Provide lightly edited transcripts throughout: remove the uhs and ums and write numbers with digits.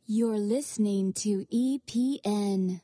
You're listening to EPN.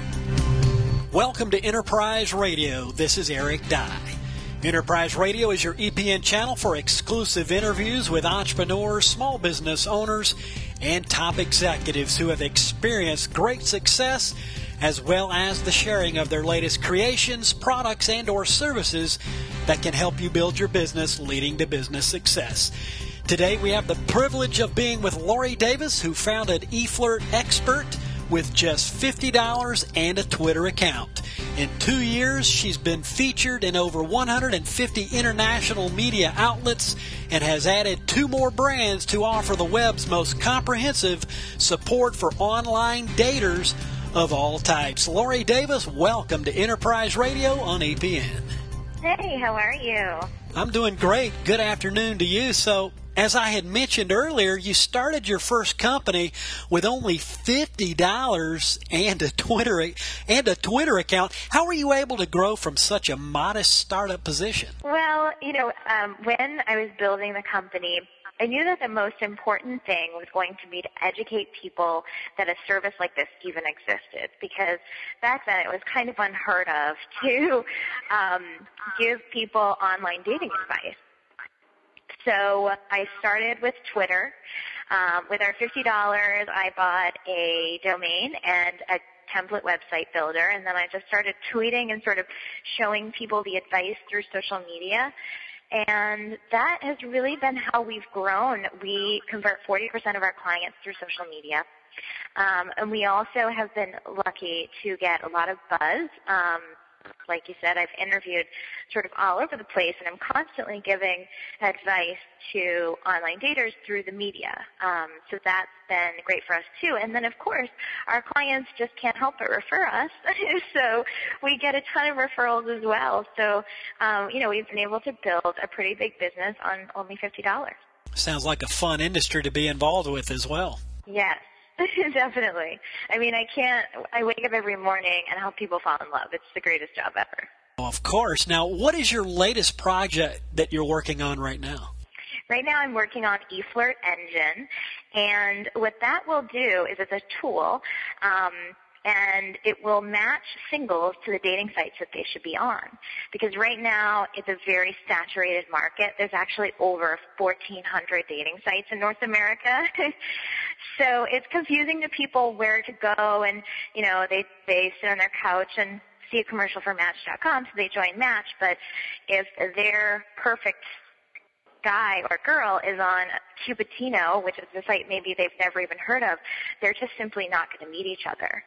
Welcome to Enterprise Radio. This is Eric Dye. Enterprise Radio is your EPN channel for exclusive interviews with entrepreneurs, small business owners, and top executives who have experienced great success, as well as the sharing of their latest creations, products, and or services that can help you build your business, leading to business success. Today we have the privilege of being with Lori Davis, who founded eFlirt Expert with just $50 and a Twitter account. In 2 years, she's been featured in over 150 international media outlets and has added 2 more brands to offer the web's most comprehensive support for online daters of all types. Lori Davis, welcome to Enterprise Radio on EPN. Hey, how are you? I'm doing great. Good afternoon to you. So, as I had mentioned earlier, you started your first company with only $50 and a Twitter account. How were you able to grow from such a modest startup position? Well, when I was building the company, I knew that the most important thing was going to be to educate people that a service like this even existed, because back then it was kind of unheard of to give people online dating advice. So I started with Twitter. With our $50, I bought a domain and a template website builder, and then I just started tweeting and sort of showing people the advice through social media. And that has really been how we've grown. We convert 40% of our clients through social media. And we also have been lucky to get a lot of buzz. Like you said, I've interviewed sort of all over the place, and I'm constantly giving advice to online daters through the media. So that's been great for us, too. And then, of course, our clients just can't help but refer us. So we get a ton of referrals as well. So, we've been able to build a pretty big business on only $50. Sounds like a fun industry to be involved with as well. Yes. Definitely. I mean, I wake up every morning and help people fall in love. It's the greatest job ever. Of course. Now, what is your latest project that you're working on right now? Right now I'm working on eFlirt Engine, and what that will do is it's a tool, and it will match singles to the dating sites that they should be on. Because right now it's a very saturated market. There's actually over 1,400 dating sites in North America. So it's confusing to people where to go, and, they sit on their couch and see a commercial for Match.com, so they join Match. But if their perfect guy or girl is on Cupertino, which is a site maybe they've never even heard of, they're just simply not going to meet each other.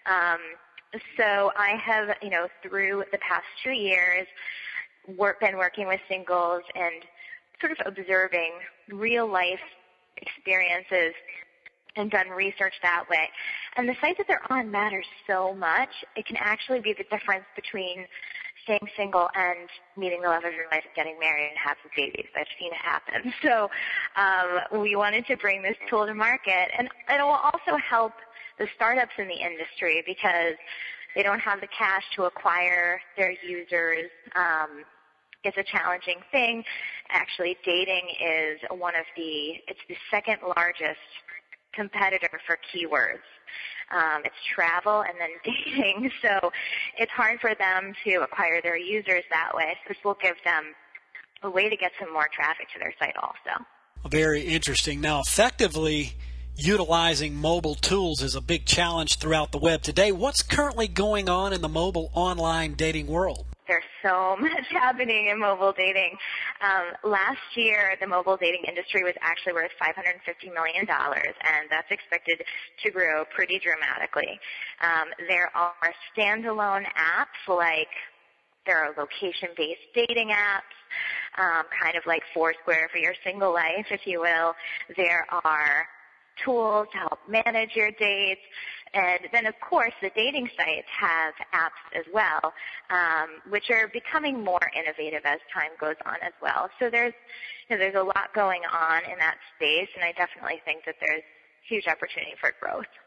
So I have, through the past 2 years, been working with singles and sort of observing real-life experiences and done research that way. And the site that they're on matters so much. It can actually be the difference between staying single and meeting the love of your life and getting married and having babies. I've seen it happen. So we wanted to bring this tool to market, and it will also help the startups in the industry because they don't have the cash to acquire their users. It's a challenging thing. Actually, dating is it's the second largest competitor for keywords. It's travel and then dating, so it's hard for them to acquire their users that way. So this will give them a way to get some more traffic to their site also. Very interesting. Now, effectively utilizing mobile tools is a big challenge throughout the web today. What's currently going on in the mobile online dating world? There's so much happening in mobile dating. Last year, the mobile dating industry was actually worth $550 million, and that's expected to grow pretty dramatically. There are standalone apps, like there are location-based dating apps, kind of like Foursquare for your single life, if you will. There are tools to help manage your dates. And then, of course, the dating sites have apps as well, which are becoming more innovative as time goes on as well. So there's a lot going on in that space, and I definitely think that there's huge opportunity for growth.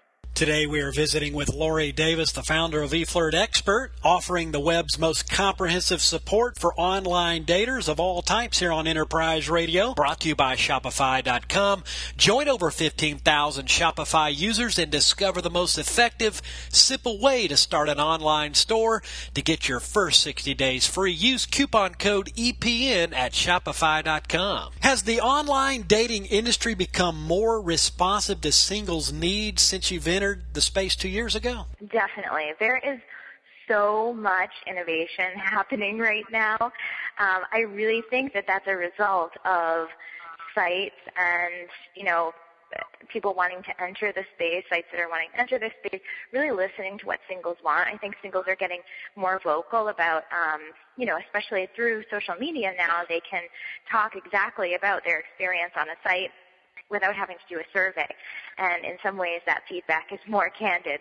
Today we are visiting with Lori Davis, the founder of eFlirt Expert, offering the web's most comprehensive support for online daters of all types here on Enterprise Radio. Brought to you by Shopify.com. Join over 15,000 Shopify users and discover the most effective, simple way to start an online store. To get your first 60 days free, use coupon code EPN at Shopify.com. Has the online dating industry become more responsive to singles' needs since you've entered the space 2 years ago? Definitely. There is so much innovation happening right now. I really think that that's a result of sites and, people wanting to enter the space, sites that are wanting to enter the space, really listening to what singles want. I think singles are getting more vocal about, especially through social media now, they can talk exactly about their experience on a site without having to do a survey. And in some ways, that feedback is more candid.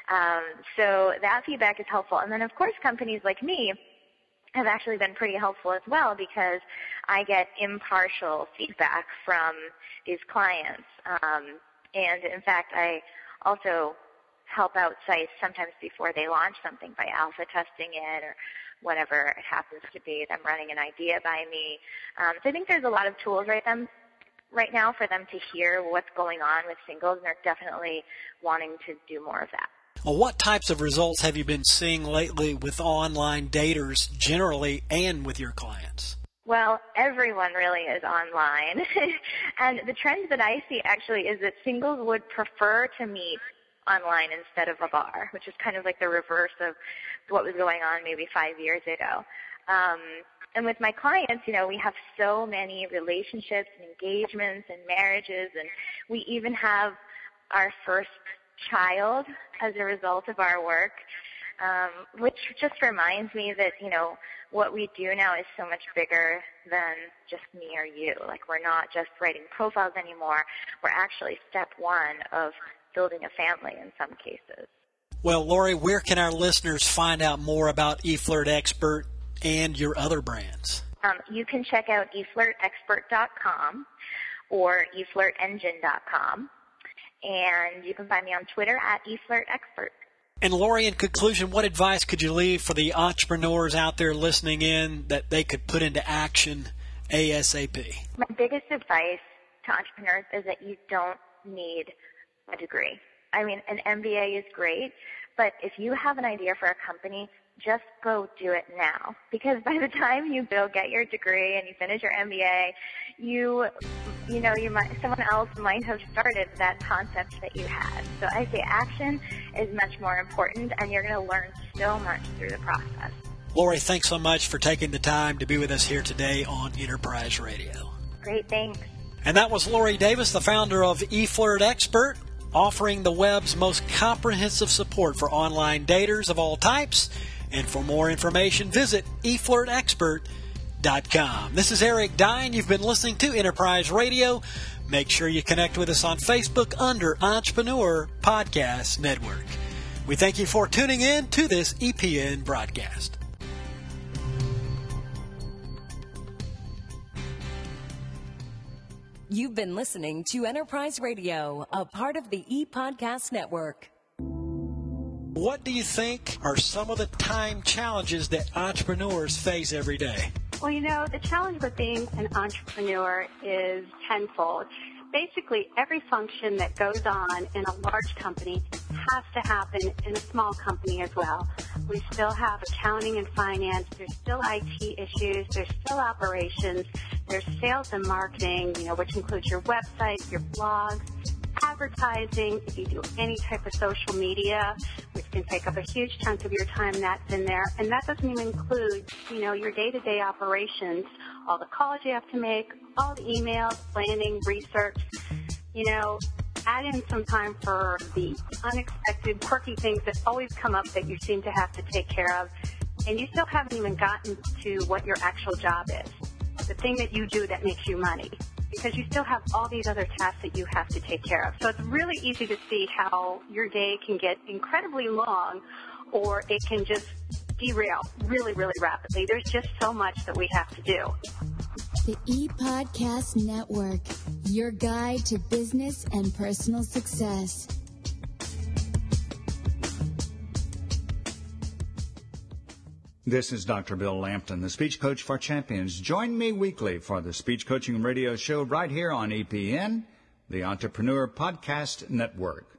So that feedback is helpful. And then, of course, companies like me have actually been pretty helpful as well because I get impartial feedback from these clients. And, in fact, I also help out sites sometimes before they launch something by alpha testing it or whatever it happens to be, them running an idea by me. So I think there's a lot of tools right now for them to hear what's going on with singles, and they're definitely wanting to do more of that. Well, what types of results have you been seeing lately with online daters generally and with your clients? Well, everyone really is online. And the trend that I see actually is that singles would prefer to meet online instead of a bar, which is kind of like the reverse of what was going on maybe 5 years ago. And with my clients, we have so many relationships and engagements and marriages, and we even have our first child as a result of our work, which just reminds me that, what we do now is so much bigger than just me or you. Like, we're not just writing profiles anymore. We're actually step one of building a family in some cases. Well, Lori, where can our listeners find out more about eFlirt Expert and your other brands? You can check out eFlirtExpert.com or eFlirtEngine.com. And you can find me on Twitter at eFlirtExpert. And Lori, in conclusion, what advice could you leave for the entrepreneurs out there listening in that they could put into action ASAP? My biggest advice to entrepreneurs is that you don't need a degree. I mean, an MBA is great, but if you have an idea for a company, just go do it now. Because by the time you go get your degree and you finish your MBA, someone else might have started that concept that you had. So I say action is much more important, and you're going to learn so much through the process. Lori, thanks so much for taking the time to be with us here today on Enterprise Radio. Great, thanks. And that was Lori Davis, the founder of eFlirt Expert, offering the web's most comprehensive support for online daters of all types. And for more information, visit eFlirtExpert.com. This is Eric Dye. You've been listening to Enterprise Radio. Make sure you connect with us on Facebook under Entrepreneur Podcast Network. We thank you for tuning in to this EPN broadcast. You've been listening to Enterprise Radio, a part of the ePodcast Network. What do you think are some of the time challenges that entrepreneurs face every day? Well, the challenge with being an entrepreneur is tenfold. Basically, every function that goes on in a large company has to happen in a small company as well. We still have accounting and finance. There's still IT issues. There's still operations. There's sales and marketing, which includes your website, your blogs, advertising, if you do any type of social media, which can take up a huge chunk of your time, that's in there. And that doesn't even include, your day-to-day operations, all the calls you have to make, all the emails, planning, research, add in some time for the unexpected, quirky things that always come up that you seem to have to take care of. And you still haven't even gotten to what your actual job is, the thing that you do that makes you money, because you still have all these other tasks that you have to take care of. So it's really easy to see how your day can get incredibly long, or it can just derail really, really rapidly. There's just so much that we have to do. The ePodcast Network, your guide to business and personal success. This is Dr. Bill Lampton, the Speech Coach for Champions. Join me weekly for the Speech Coaching Radio Show right here on EPN, the Entrepreneur Podcast Network.